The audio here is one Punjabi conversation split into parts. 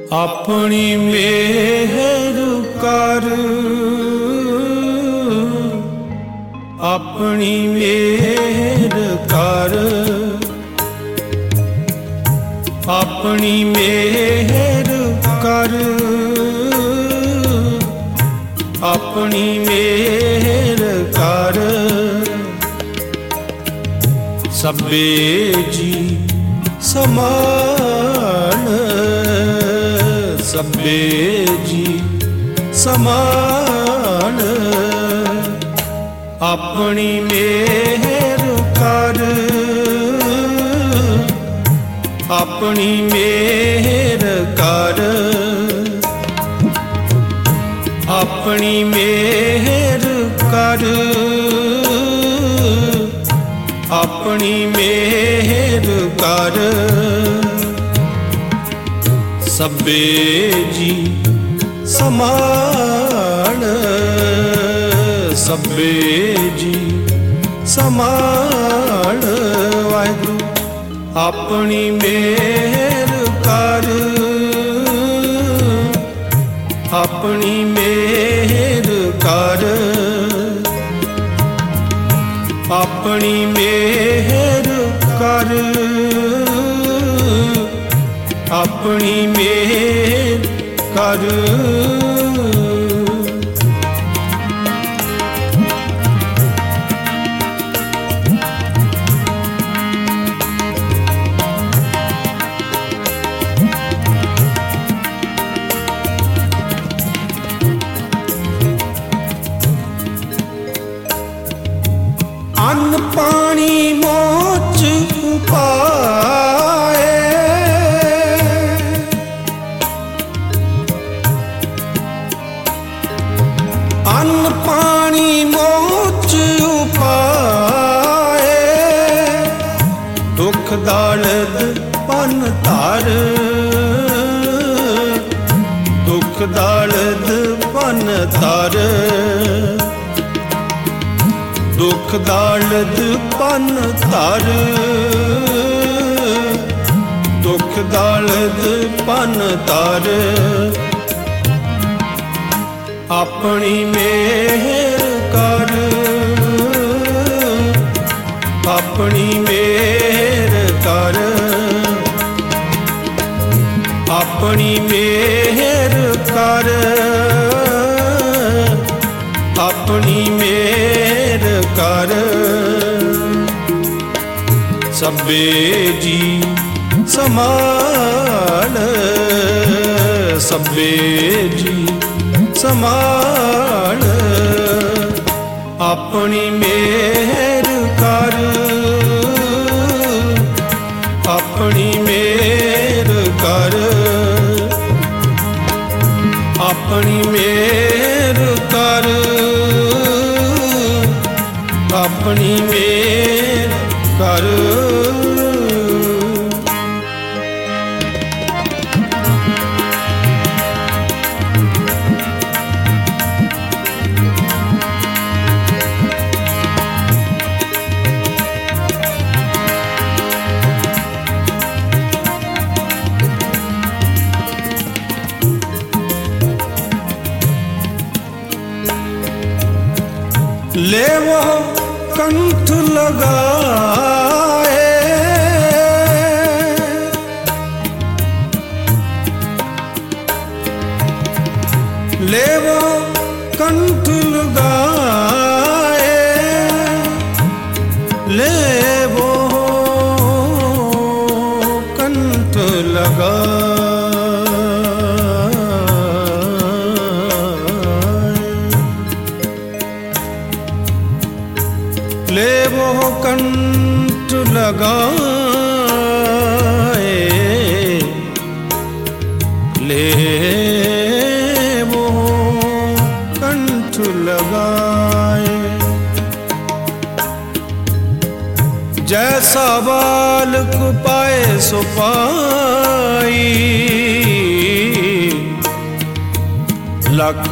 ਆਪਣੀ ਮਿਹਰ ਕਰ, ਆਪਣੀ ਮਿਹਰ ਕਰ, ਆਪਣੀ ਮਿਹਰ ਕਰ, ਆਪਣੀ ਮਿਹਰ ਕਰ। ਸਭੇ ਜੀ ਸਮਾਨ, ਸਭੇ ਜੀ ਸਮਾਨ। ਆਪਣੀ ਮਿਹਰ ਕਰ, ਆਪਣੀ ਮਿਹਰ ਕਰ, ਆਪਣੀ ਮਿਹਰ ਕਰ, ਆਪਣੀ ਮਿਹਰ ਕਰ। ਸਭੇ ਜੀ ਸਮਾਨ, ਸਭੇ ਜੀ ਸਮਾਨ। ਵਾਹਿਗੁਰੂ ਆਪਣੀ ਮਿਹਰ ਕਰ, ਆਪਣੀ ਮਿਹਰ ਕਰ, ਆਪਣੀ ਮਿਹਰ ਕਰ, ਆਪਣੀ ਮਿਹਰ ਕਰ। ਅੰਨ ਪਾਣੀ ਮੋਚ ਉਪਾਏ, ਅੰਨ ਪਾਣੀ ਮੋਚ ਉਪਾਏ। ਦੁੱਖ ਦਾਲਦ ਪਨ ਧਰ, ਦੁੱਖ ਦਾਲਦ ਪਨ ਧਰ, ਦੁੱਖ ਦਾਲਦ ਪਨ ਧਰ, ਦੁੱਖ ਦਾਲਦ ਪਨ ਧਰ। ਆਪਣੀ ਮਿਹਰ ਕਰ, ਆਪਣੀ ਮਿਹਰ ਕਰ, ਆਪਣੀ ਮਿਹਰ ਕਰ, ਆਪਣੀ ਮਿਹਰ ਕਰ। ਸਭੇ ਜੀ ਸਮਾਨ, ਸਭੇ ਜੀ ਸਮਾਨ। ਆਪਣੀ ਮਿਹਰ ਕਰ, ਆਪਣੀ ਮਿਹਰ ਕਰ, ਆਪਣੀ ਮਿਹਰ ਕਰ, ਆਪਣੀ ਮਿਹਰ ਕਰ। लेवो कंठ लगाए, लेवो कंठ लगाए, लेवो कंठ लगाए। लेवो कंठ लगाए, लेवो कंठ लगाए। जैसा बालक पाए सो पाई, लख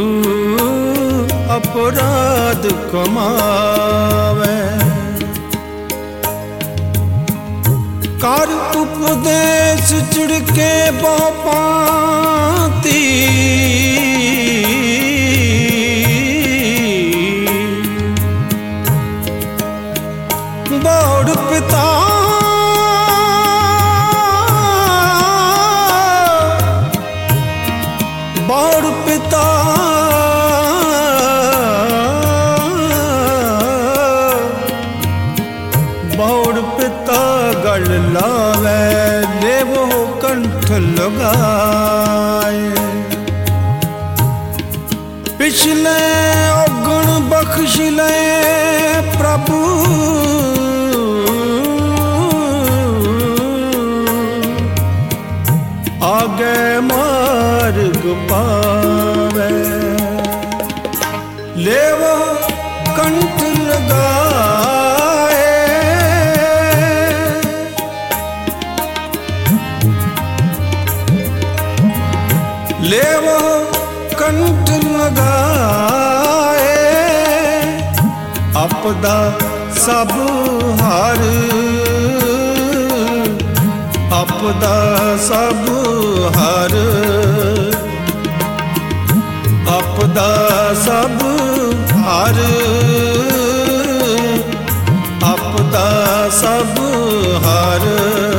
अपराध कमावे। ਕਰ ਉਪਦੇਸ਼ ਚਿੜਕੇ ਬਹੁ ਪਾਂਤੀ, ਬੌੜ ਪਿਤਾ ਬੌੜ ਪਿਤਾ ਬੌੜ ਪਿਤਾ ਗਲ ਲਾਵੇ, ਦੇਵੋ ਕੰਠ ਲਗਾਏ। ਪਿਛਲੇ ਔਗਣ ਬਖਸ਼ ਲੈ ਪ੍ਰਭੂ, ਆਗੇ ਮਾਰਗ ਪਾਵੇ। ਲੇਵੋ ਕੰਠ ਲਗਾਏ, ਲੇਵੋ ਕੰਠ ਲਗਾਏ। ਆਪਦਾ ਸਭ ਹਾਰ, ਆਪਦਾ ਸਭ ਹਾਰ, ਆਪਦਾ ਸਭ ਹਾਰ, ਆਪਦਾ ਸਭ ਹਾਰ।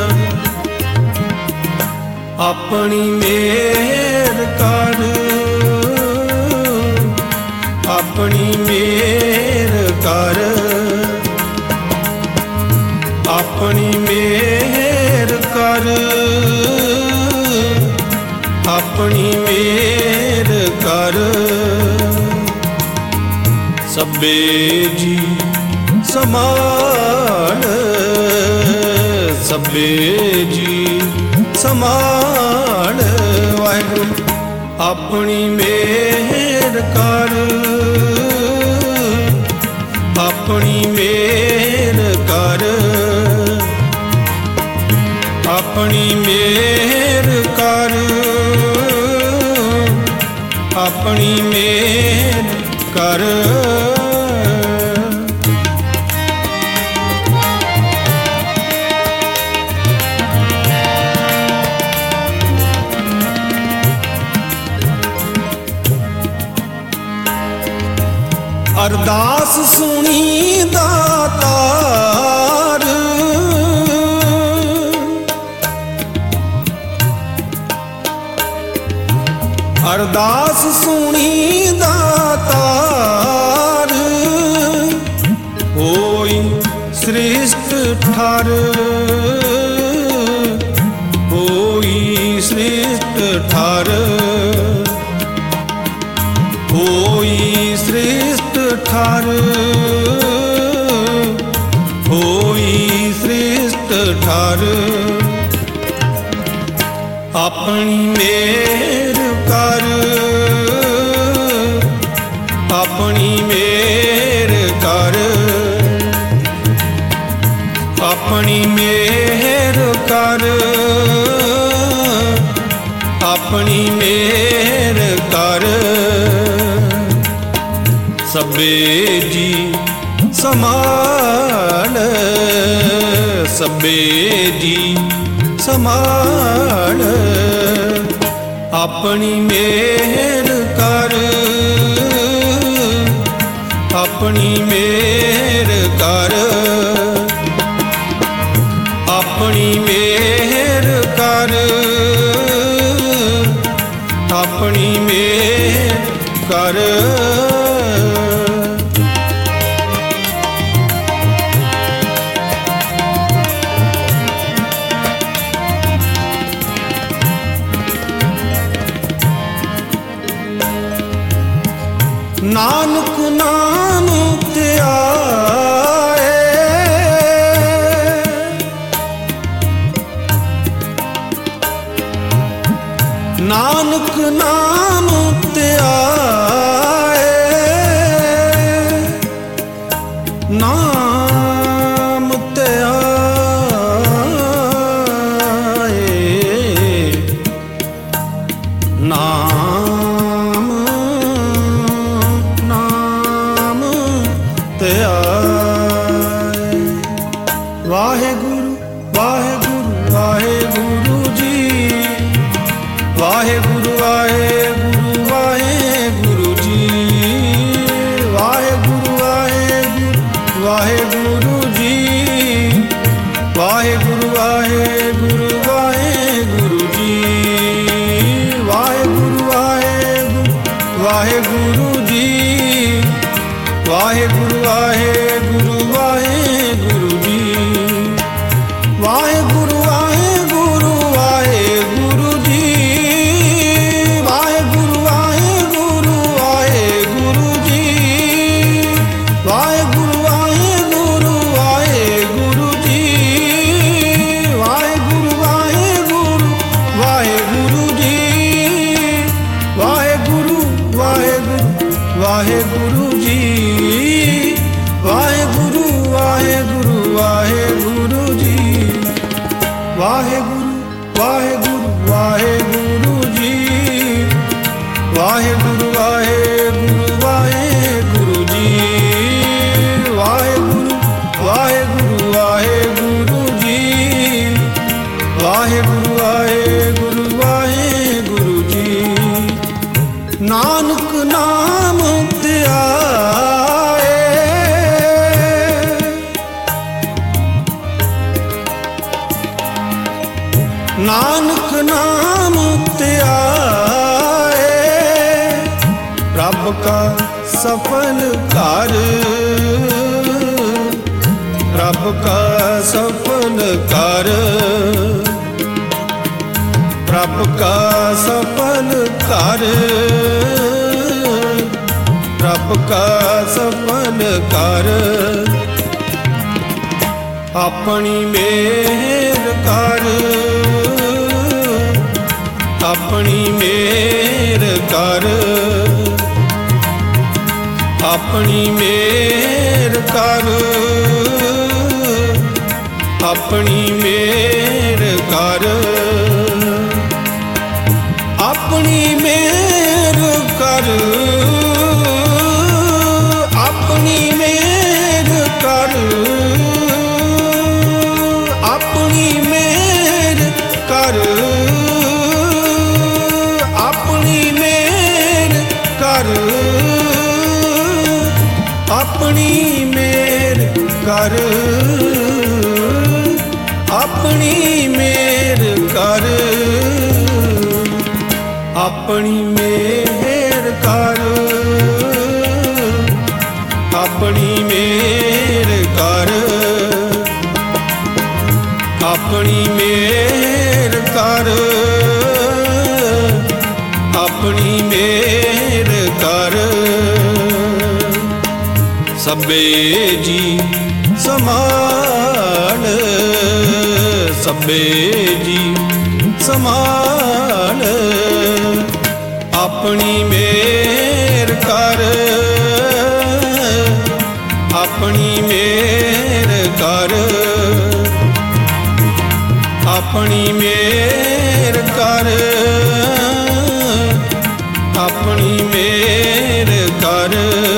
ਆਪਣੀ ਮੇਰ ਕਰ, ਆਪਣੀ ਮੇਰ ਕਰ, ਆਪਣੀ ਮੇਰ ਕਰ, ਆਪਣੀ ਮੇਰ ਕਰ। ਸਭੇ ਜੀ ਸਮਾਨ, ਸਭੇ ਜੀ ਸਮਾਨ। ਵਾਹਿਗੁਰੂ ਆਪਣੀ ਮੇਰ ਕਰ, ਆਪਣੀ ਮੇਰ ਕਰ, ਆਪਣੀ ਮੇਰ ਕਰ, ਆਪਣੀ ਮੇਰ ਕਰ। ਅਰਦਾਸ ਸੁਣੀ ਦਾਤਾਰ, ਅਰਦਾਸ ਸੁਣੀ ਦਾਤਾਰ। ਹੋਈ ਸ੍ਰਿਸ਼ਟ ਠਰ, ਹੋਈ ਸ੍ਰਿਸ਼ਟ ਠਰ, ਹੋਈ ਸ੍ਰਿਸ਼ਟ ਠਰ, ਹੋਈ ਸ੍ਰਿਸ਼ਟ ਠਰ। ਆਪਣੀ ਮੇਰ ਕਰ, ਆਪਣੀ ਮੇਰ ਕਰ, ਆਪਣੀ ਮੇਰ ਕਰ, ਆਪਣੀ ਮੇਰ ਕਰ। ਸਭੇ ਜੀ ਸਮਾਨ, ਸਭੇ ਜੀ ਸਮਾਨ। ਆਪਣੀ ਮੇਰ ਕਰ, ਆਪਣੀ ਮੇਰ ਕਰ, ਆਪਣੀ ਮੇਰ ਕਰ, ਆਪਣੀ ਮੇਰ ਕਰ। ਨਾਨਕ ਨਾਮ ਧਿਆਏ, ਨਾਨਕ ਨਾਮ ਧਿਆਏ, ਨਾਮ ਧਿਆਏ, ਨਾਮ ਨਾਮ ਧਿਆਏ। ਵਾਹਿਗੁਰੂ ਵਾਹਿਗੁਰੂ ਵਾਹਿਗੁਰੂ ਵਾਹਿਗੁਰੂ ਜੀ। ਵਾਹਿਗੁਰੂ ਵਾਹਿਗੁਰੂ ਵਾਹਿਗੁਰੂ ਜੀ। ਵਾਹਿਗੁਰੂ ਵਾਹਿਗੁਰੂ ਵਾਹਿਗੁਰੂ ਜੀ। ਵਾਹਿਗੁਰੂ ਵਾਹਿਗੁਰੂ ਵਾਹਿਗੁਰੂ ਜੀ। ਵਾਹਿਗੁਰੂ ਵਾਹਿਗੁਰੂ ਵਾਹਿਗੁਰੂ ਜੀ। ਵਾਹਿਗੁਰੂ ਵਾਹਿਗੁਰੂ ਵਾਹਿਗੁਰੂ ਜੀ। ਵਾਹਿਗੁਰੂ ਵਾਹਿਗੁਰੂ ਵਾਹਿਗੁਰੂ ਜੀ। ਵਾਹਿਗੁਰੂ ਵਾਹਿਗੁਰੂ ਵਾਹਿਗੁਰੂ ਜੀ। ਵਾਹਿਗੁਰੂ ਵਾਹਿਗੁਰੂ ਵਾਹਿਗੁਰੂ ਜੀ। ਵਾਹਿਗੁਰੂ ਵਾਹਿਗੁਰੂ ਵਾਹਿਗੁਰੂ ਜੀ। ਵਾਹਿਗੁਰੂ ਵਾਹਿਗੁਰੂ ਵਾਹਿਗੁਰੂ ਜੀ। ਵਾਹਿਗੁਰੂ ਵਾਹਿਗੁਰੂ ਵਾਹਿਗੁਰੂ ਜੀ। ਵਾਹਿਗੁਰੂ ਵਾਹਿਗੁਰੂ ਵਾਹਿਗੁਰੂ ਜੀ। ਨਾਨਕ ਨਾਮ ਧਿਆਏ, ਨਾਨਕ ਨਾਮ ਧਿਆਏ, ਰੱਬ ਕਾ ਸਫਲ ਕਰ, ਰੱਬ ਕਾ ਸਫਲ ਕਰ, ਰੱਬ ਕਾ ਸਫਲ ਕਰ, ਰੱਬ ਕਾ ਸਫਲ ਕਰ। ਆਪਣੀ ਮਿਹਰ ਕਰ, ਆਪਣੀ ਮਿਹਰ ਕਰ, ਆਪਣੀ ਮਿਹਰ ਕਰ, ਆਪਣੀ ਮਿਹਰ ਕਰ, ਆਪਣੀ ਮਿਹਰ ਕਰ, ਆਪਣੀ ਮਿਹਰ ਕਰ, ਆਪਣੀ ਮਿਹਰ ਕਰ, ਆਪਣੀ ਮਿਹਰ ਕਰ, ਆਪਣੀ ਮਿਹਰ ਕਰ, ਆਪਣੀ ਮਿਹਰ ਕਰ, ਆਪਣੀ ਮਿਹਰ ਕਰ, ਆਪਣੀ ਮਿਹਰ ਕਰ, ਆਪਣੀ ਮਿਹਰ ਕਰ, ਆਪਣੀ ਮਿਹਰ ਕਰ। ਸਭੇ ਜੀ ਸਮਾਨ, ਸਭੇ ਜੀ ਸਮਾਨ, ਆਪਣੀ ਮਿਹਰ ਕਰ, ਆਪਣੀ ਮਿਹਰ ਕਰ, ਆਪਣੀ ਮਿਹਰ ਕਰ, ਆਪਣੀ ਮਿਹਰ ਕਰ,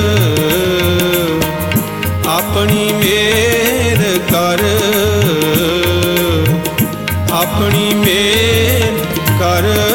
ਆਪਣੀ ਮਿਹਰ ਕਰ, ਆਪਣੀ ਮਿਹਰ ਕਰ।